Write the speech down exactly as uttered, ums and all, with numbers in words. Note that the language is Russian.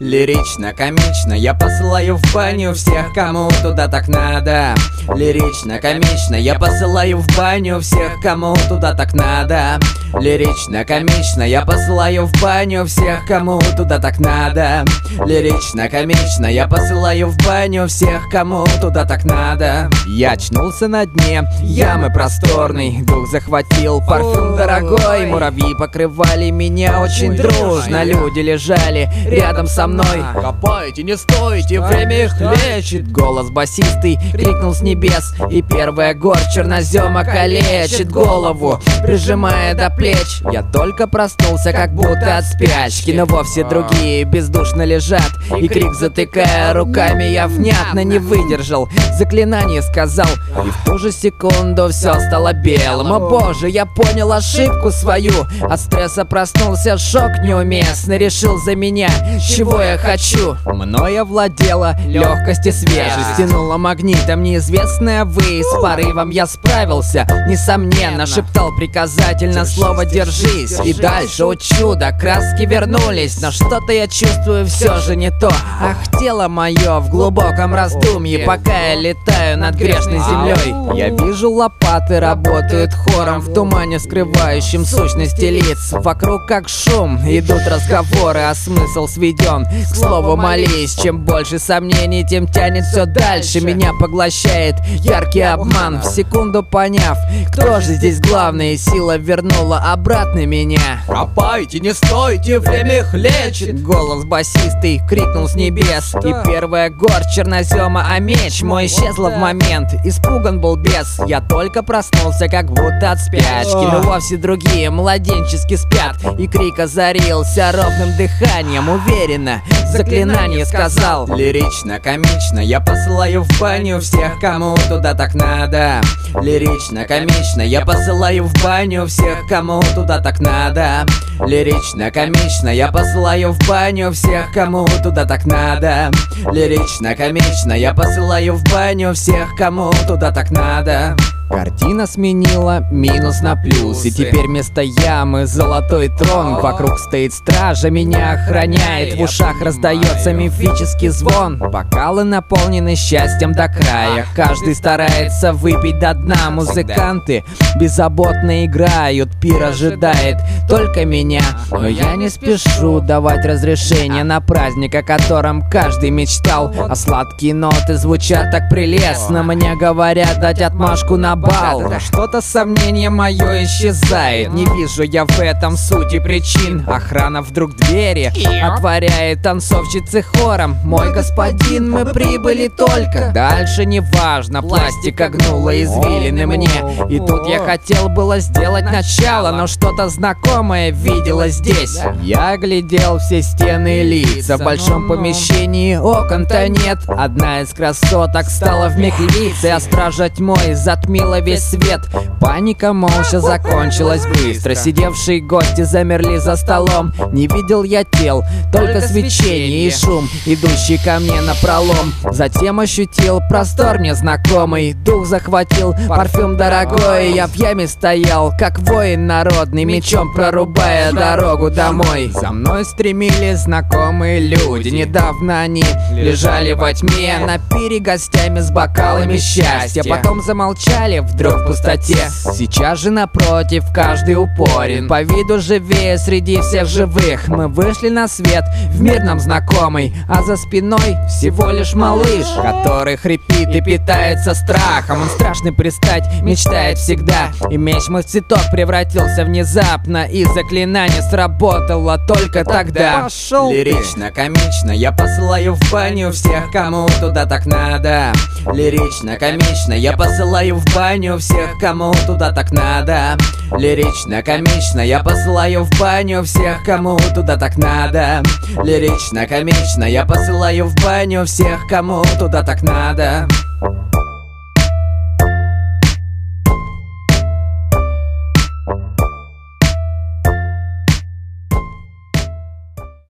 Лирично, комично, я посылаю в баню всех, кому туда так надо. Лирично, комично, я посылаю в баню всех, кому туда так надо. Лирично, комично, я посылаю в баню всех, кому туда так надо. Лирично, комично, я посылаю в баню всех, кому туда так надо. Я очнулся на дне ямы просторной, дух захватил парфюм дорогой. Муравьи покрывали меня очень дружно, люди лежали рядом со мной. Копайте, не стойте, время их лечит. Голос басистый крикнул с небес, и первая горсть чернозема калечит голову, прижимая до плеч. Я только проснулся, как будто от спячки, но вовсе другие бездушно лежат, и крик затыкая руками я внятно не выдержал. Заклинание сказал, и в ту же секунду все стало белым. О боже, я понял ошибку свою, от стресса проснулся, шок неуместный. Решил за меня, чего я хочу. Мною овладела легкость и свежесть, тянула магнитом неизвестная высь. С порывом я справился, несомненно, шептал приказательно слово «держись». И дальше, о чудо, краски вернулись, но что-то я чувствую все же не то. Ах, тело мое в глубоком раздумье, пока я летаю над грешной землей. Я вижу, лопаты работают хором в тумане, скрывающем сущности лиц. Вокруг как шум, идут разговоры, а смысл сведен к слову «молись». Чем больше сомнений, тем тянет все дальше. Меня поглощает яркий обман. В секунду поняв, кто же здесь главный, сила вернула обратно меня. Копайте, не стойте, время их лечит. Голос басистый крикнул с небес, и первая горсть чернозема, а меч мой исчезла в момент. Испуган был бес, я только проснулся, как будто от спячки, но вовсе другие младенчески спят. И крик озарился ровным дыханием, уверенно заклинание сказал. Лирично, комично, я посылаю в баню всех, кому туда так надо. Лирично, комично, я посылаю в баню всех, кому туда так надо. Лирично, комично, я посылаю в баню всех, кому туда так надо. Лирично, комично, я посылаю в баню всех, кому туда так надо. Картина сменила минус на плюс, и теперь вместо ямы золотой трон. Вокруг стоит стража, меня охраняет, в ушах раздается мифический звон. Бокалы наполнены счастьем до края, каждый старается выпить до дна. Музыканты беззаботно играют, пир ожидает только меня. Но я не спешу давать разрешение на праздник, о котором каждый мечтал. А сладкие ноты звучат так прелестно, мне говорят дать отмашку на бал. Но что-то сомнение мое исчезает, не вижу я в этом сути причин. Охрана вдруг двери отворяет, танцовщицы хором: мой господин, мы прибыли только. Дальше неважно, пластика гнула извилины мне. И тут я хотел было сделать начало, но что-то знакомое видела здесь. Я глядел все стены и лица, в большом помещении окон-то нет. Одна из красоток стала вмиг львицей, а стража тьмой затмила весь свет. Паника молча закончилась быстро, сидевшие гости замерли за столом. Не видел я тел, только свечение и шум, идущий ко мне напролом. Затем ощутил простор мне знакомый, дух захватил парфюм дорогой. Я в яме стоял, как воин народный, мечом прорубая дорогу домой. За мной стремились знакомые люди, недавно они лежали во тьме на пире гостями с бокалами счастья. Потом замолчали вдруг в пустоте. Сейчас же напротив каждый упорен, по виду живее среди всех живых. Мы вышли на свет в мир нам знакомый, а за спиной всего лишь малыш, который хрипит и питается страхом. Он страшный пристать мечтает всегда, и меч мой в цветок превратился внезапно, и заклинание сработало только тогда. Пошел Лирично, ты. Комично, я посылаю в баню всех, кому туда так надо. Лирично, комично, я посылаю в баню всех, кому туда так надо. Лирично, комично, я посылаю в баню всех, кому туда так надо. Лирично, комично, я посылаю в баню всех, кому туда так надо.